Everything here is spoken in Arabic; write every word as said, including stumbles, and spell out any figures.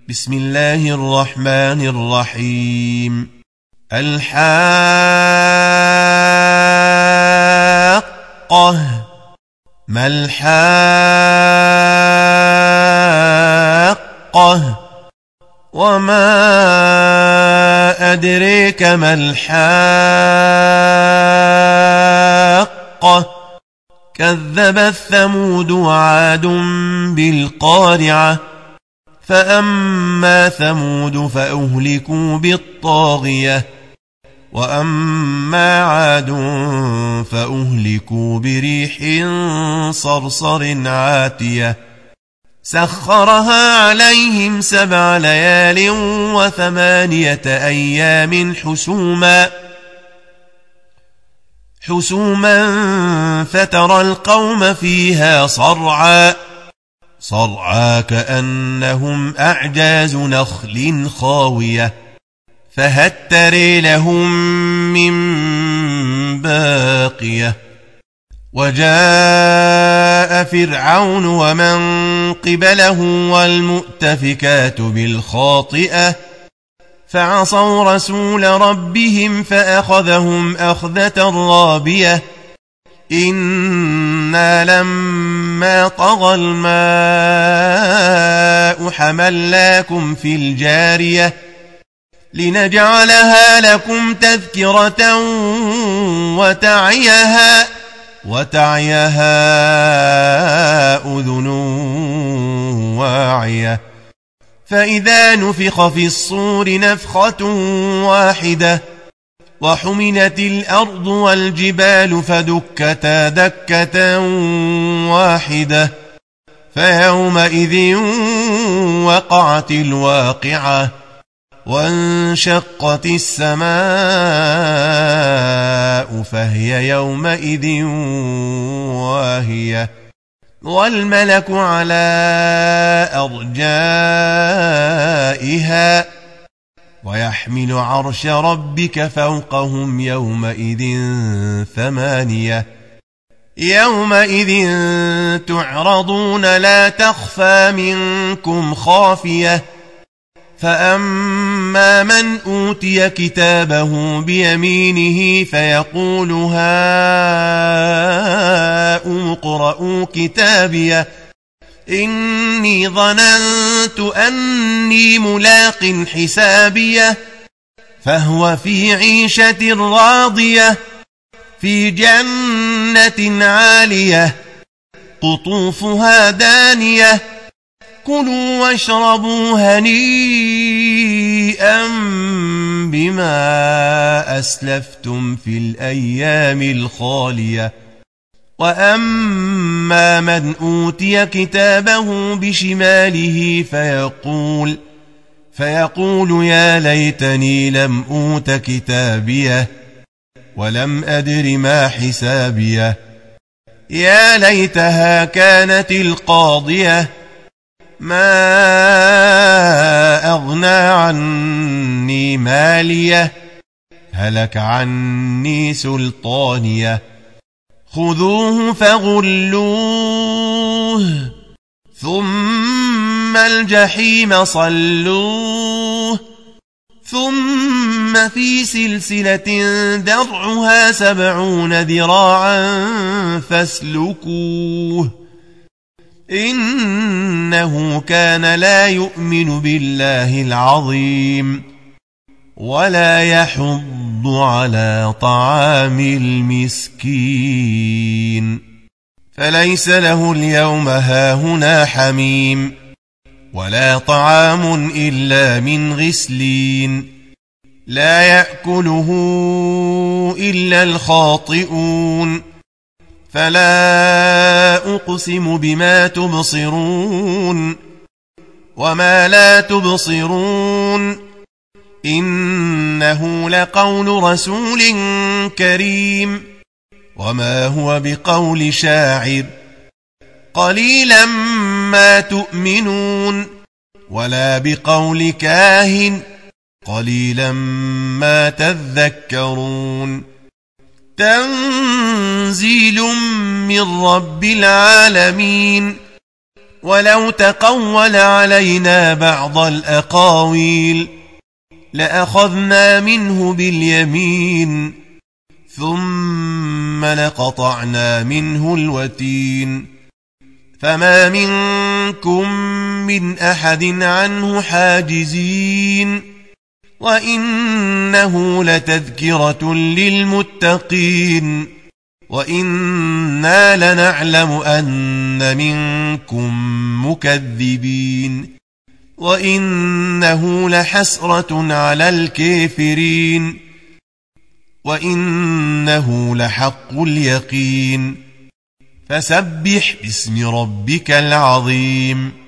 بسم الله الرحمن الرحيم. الحاقة ما الحاقة وما أدريك ما الحاقة كذبت ثمود وعاد بالقارعة فأما ثمود فأهلكوا بالطاغية وأما عاد فأهلكوا بريح صرصر عاتية سخرها عليهم سبع ليال وثمانية أيام حسوما حسوما فترى القوم فيها صرعا صرعا كأنهم أعجاز نخل خاوية فهل ترى لهم من باقية وجاء فرعون ومن قبله والمؤتفكات بالخاطئة فعصوا رسول ربهم فأخذهم أخذة رابية إنا لما طغى الماء حملناكم في الجارية لنجعلها لكم تذكرة وتعيها وتعيها أذن واعية فإذا نفخ في الصور نفخة واحدة وحملت الأرض والجبال فدكتا دكة واحدة فيومئذ وقعت الواقعة وانشقت السماء فهي يومئذ واهية والملك على أرجائها ويحمل عرش ربك فوقهم يومئذ ثمانية يومئذ تعرضون لا تخفى منكم خافية فأما من أوتي كتابه بيمينه فيقول هاؤم اقرءوا كتابيه إني ظننت أني ملاق حسابيه فهو في عيشة راضية في جنة عالية قطوفها دانية كلوا واشربوا هنيئا بما أسلفتم في الأيام الخالية وأما من أوتي كتابه بشماله فيقول فيقول يا ليتني لم أوت كتابيه ولم أدر ما حسابيه يا ليتها كانت القاضية ما أغنى عني ماليه هلك عني سلطانيه خذوه فغلوه ثم الجحيم صلوه ثم في سلسلة درعها سبعون ذراعا فاسلكوه إنه كان لا يؤمن بالله العظيم ولا يحض على طعام المسكين فليس له اليوم هاهنا حميم ولا طعام إلا من غسلين لا يأكله إلا الخاطئون فلا أقسم بما تبصرون وما لا تبصرون إنه لقول رسول كريم وما هو بقول شاعر قليلا ما تؤمنون ولا بقول كاهن قليلا ما تذكرون تنزيل من رب العالمين ولو تقول علينا بعض الأقاويل لأخذنا منه باليمين ثم لقطعنا منه الوتين فما منكم من أحد عنه حاجزين وإنه لتذكرة للمتقين وإنا لنعلم أن منكم مكذبين وإنه لحسرة على الكافرين وإنه لحق اليقين فسبح باسم ربك العظيم